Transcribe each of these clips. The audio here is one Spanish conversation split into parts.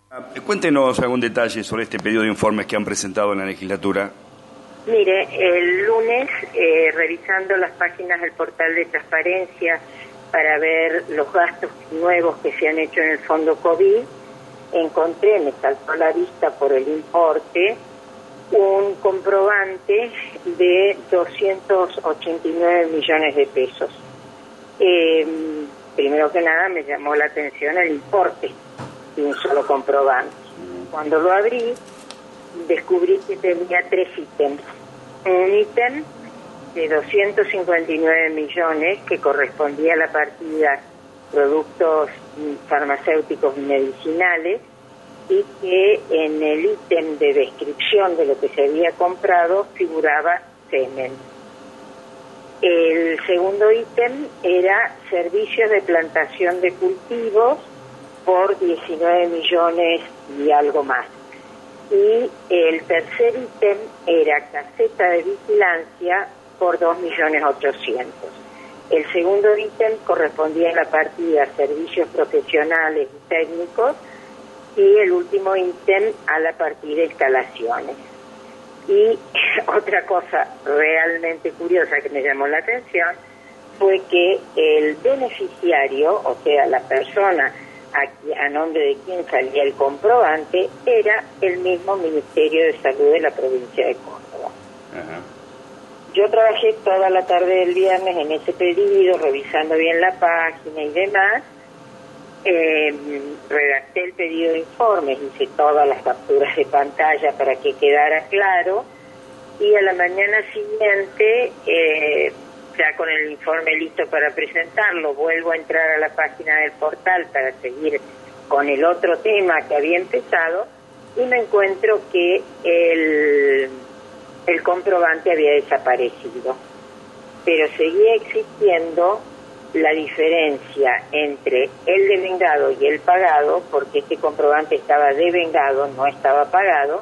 Cuéntenos algún detalle sobre este pedido de informes que han presentado en la legislatura. Mire, el lunes, revisando las páginas del portal de transparencia para ver los gastos nuevos que se han hecho en el fondo COVID, me saltó a la vista por el importe, un comprobante de 289 millones de pesos. Primero que nada me llamó la atención el importe de un solo comprobante. Cuando lo abrí, descubrí que tenía 3 ítems. Un ítem de 259 millones que correspondía a la partida productos farmacéuticos y medicinales, y que en el ítem de descripción de lo que se había comprado figuraba semen. El segundo ítem era servicios de plantación de cultivos por 19 millones y algo más. Y el tercer ítem era caseta de vigilancia por 2.800.000. El segundo ítem correspondía a la partida servicios profesionales y técnicos, y el último ítem a la partida instalaciones. Y otra cosa realmente curiosa que me llamó la atención fue que el beneficiario, o sea, la persona a nombre de quien salía el comprobante, era el mismo Ministerio de Salud de la provincia de Córdoba. Ajá. Yo trabajé toda la tarde del viernes en ese pedido, revisando bien la página y demás. Redacté el pedido de informes, hice todas las capturas de pantalla para que quedara claro, y a la mañana siguiente, ya con el informe listo para presentarlo, vuelvo a entrar a la página del portal para seguir con el otro tema que había empezado, y me encuentro que el comprobante había desaparecido, pero seguía existiendo la diferencia entre el devengado y el pagado, porque este comprobante estaba devengado, no estaba pagado.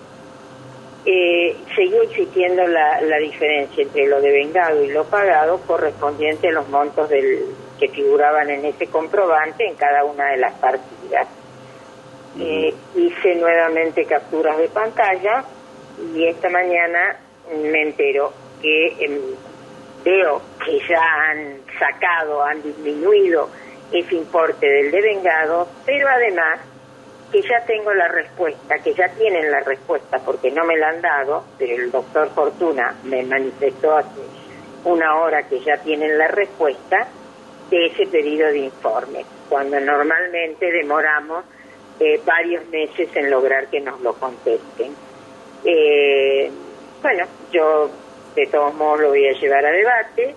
Seguía existiendo la diferencia entre lo devengado y lo pagado, correspondiente a los montos que figuraban en ese comprobante en cada una de las partidas. Hice nuevamente capturas de pantalla, y esta mañana me entero que veo que ya han disminuido ese importe del devengado, pero además que ya tengo la respuesta, que ya tienen la respuesta, porque no me la han dado, pero el doctor Fortuna me manifestó hace una hora que ya tienen la respuesta de ese pedido de informe, cuando normalmente demoramos varios meses en lograr que nos lo contesten. Bueno, yo de todos modos lo voy a llevar a debate,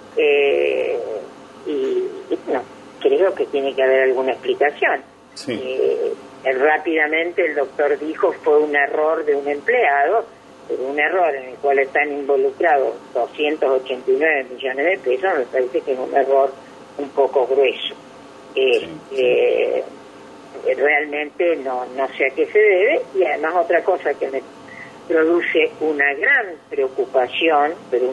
y no, creo que tiene que haber alguna explicación. Sí. Rápidamente el doctor dijo fue un error de un empleado, pero un error en el cual están involucrados 289 millones de pesos, me parece que es un error un poco grueso. Realmente no sé a qué se debe, y además otra cosa que me produce una gran preocupación,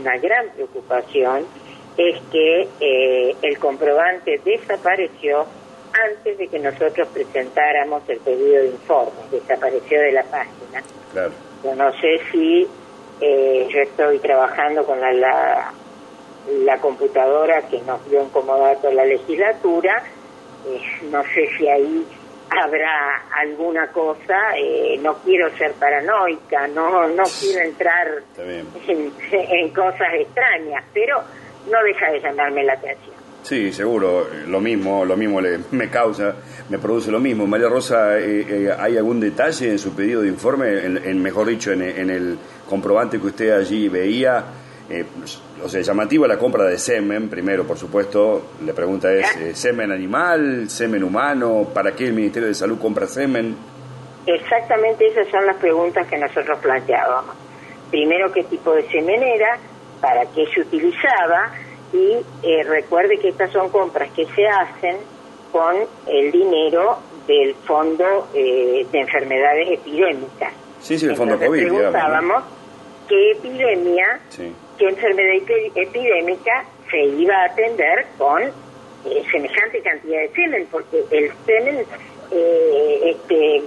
es que el comprobante desapareció antes de que nosotros presentáramos el pedido de informe, desapareció de la página. Claro. Yo no sé si yo estoy trabajando con la computadora que nos dio en comodato la legislatura, no sé si ahí habrá alguna cosa, no quiero ser paranoica, no quiero entrar en cosas extrañas, pero no deja de llamarme la atención. Sí, seguro, lo mismo me produce lo mismo. María Rosa, ¿hay algún detalle en su pedido de informe, mejor dicho, en el comprobante que usted allí veía? O sea, llamativa la compra de semen, primero, por supuesto. La pregunta es, ¿semen animal, semen humano? ¿Para qué el Ministerio de Salud compra semen? Exactamente, esas son las preguntas que nosotros planteábamos. Primero, ¿qué tipo de semen era? ¿Para qué se utilizaba? Y recuerde que estas son compras que se hacen con el dinero del Fondo de Enfermedades Epidémicas. Sí, el Fondo COVID. Preguntábamos qué epidemia, qué enfermedad epidémica se iba a atender con semejante cantidad de semen, porque el semen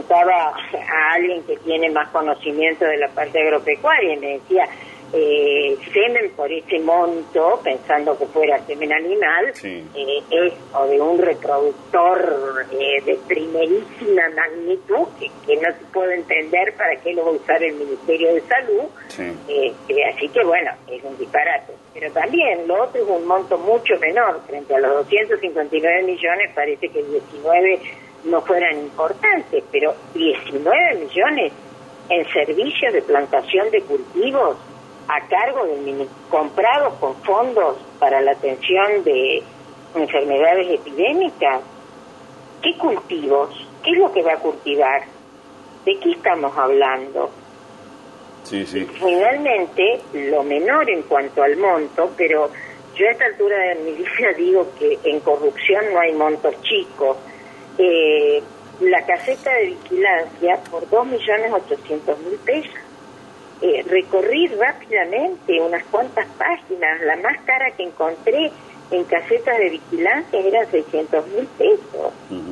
preguntaba a alguien que tiene más conocimiento de la parte agropecuaria y me decía, semen por ese monto, pensando que fuera semen animal, sí, es o de un reproductor de primerísima magnitud, que no se puede entender para qué lo va a usar el Ministerio de Salud, sí. Así que bueno, es un disparate. Pero también lo otro es un monto mucho menor, frente a los 259 millones, parece que 19 no fueran importantes, pero 19 millones en servicios de plantación de cultivos a cargo del comprados con fondos para la atención de enfermedades epidémicas. ¿Qué cultivos? ¿Qué es lo que va a cultivar? ¿De qué estamos hablando? Sí, sí. Finalmente, lo menor en cuanto al monto, pero yo a esta altura de mi vida digo que en corrupción no hay montos chicos. La caseta de vigilancia por 2.800.000 pesos. Recorrí rápidamente unas cuantas páginas. La más cara que encontré en casetas de vigilancia eran 600.000 pesos.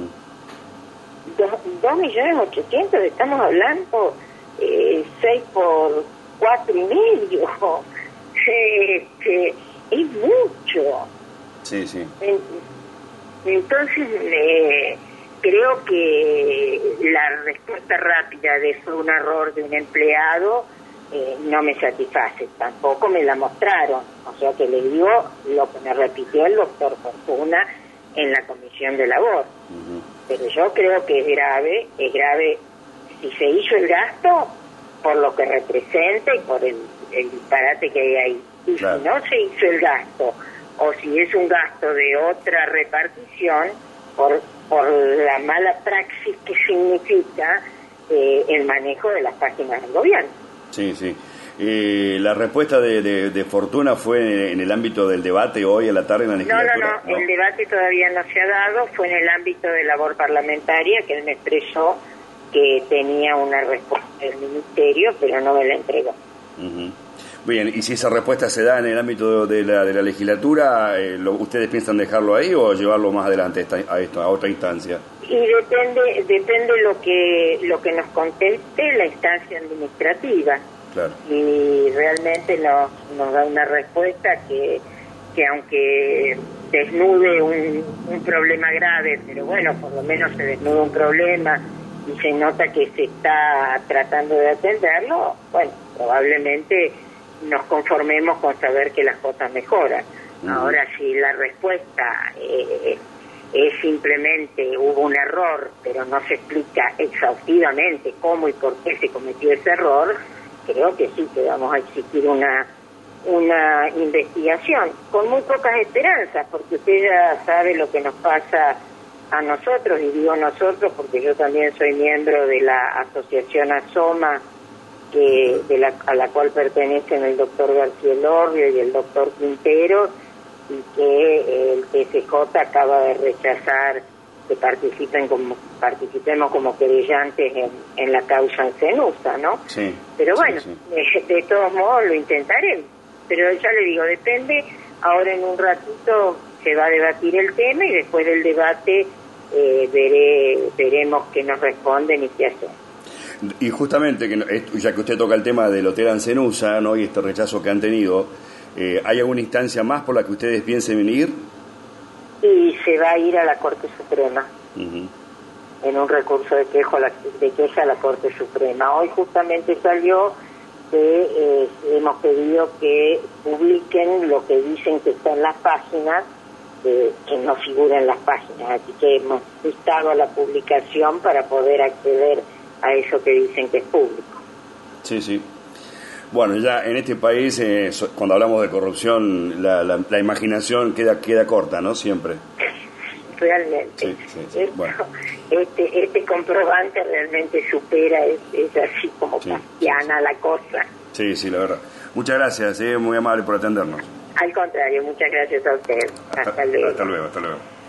2.800.000, estamos hablando 6 por 4,5. Es mucho. Sí, sí. Entonces, creo que la respuesta rápida de fue un error de un empleado no me satisface, tampoco me la mostraron, o sea que le digo lo que me repitió el doctor Fortuna en la comisión de labor. Pero yo creo que es grave si se hizo el gasto por lo que representa y por el disparate que hay ahí, y claro, si no se hizo el gasto, o si es un gasto de otra repartición, por la mala praxis que significa el manejo de las páginas del gobierno. Sí, sí. La respuesta de Fortuna fue en el ámbito del debate hoy a la tarde en la legislatura. No, el debate todavía no se ha dado, fue en el ámbito de labor parlamentaria que él me expresó que tenía una respuesta del ministerio, pero no me la entregó. Bien, y si esa respuesta se da en el ámbito de la legislatura, ¿ustedes piensan dejarlo ahí o llevarlo más adelante a otra instancia? Y depende lo que nos conteste la instancia administrativa. Claro. Y realmente nos da una respuesta que aunque desnude un problema grave, pero bueno, por lo menos se desnuda un problema y se nota que se está tratando de atenderlo, bueno, probablemente nos conformemos con saber que las cosas mejoran. Ahora, si la respuesta es simplemente hubo un error, pero no se explica exhaustivamente cómo y por qué se cometió ese error, creo que sí, que vamos a exigir una investigación, con muy pocas esperanzas, porque usted ya sabe lo que nos pasa a nosotros, y digo nosotros porque yo también soy miembro de la asociación ASOMA, a la cual pertenecen el doctor García Elorrio y el doctor Quintero, y que el TSJ acaba de rechazar que participemos como querellantes en la causa en Cenusa, ¿no? Sí. Pero bueno, sí. De todos modos lo intentaremos. Pero ya le digo, depende, ahora en un ratito se va a debatir el tema y después del debate veremos qué nos responden y qué hacen. Y justamente, ya que usted toca el tema del Hotel Ancenusa, ¿no?, y este rechazo que han tenido, ¿hay alguna instancia más por la que ustedes piensen ir? Y se va a ir a la Corte Suprema, en un recurso de queja a la Corte Suprema. Hoy justamente salió que hemos pedido que publiquen lo que dicen que está en las páginas, que no figura en las páginas, así que hemos dictado a la publicación para poder acceder a eso que dicen que es público. Sí, sí. Bueno, ya en este país, cuando hablamos de corrupción, la imaginación queda corta, ¿no? Siempre. Realmente. Sí. Bueno. Este comprobante realmente supera, es así como kafkiana la cosa. Sí, la verdad. Muchas gracias, muy amable por atendernos. Al contrario, muchas gracias a usted. Hasta luego. Hasta luego.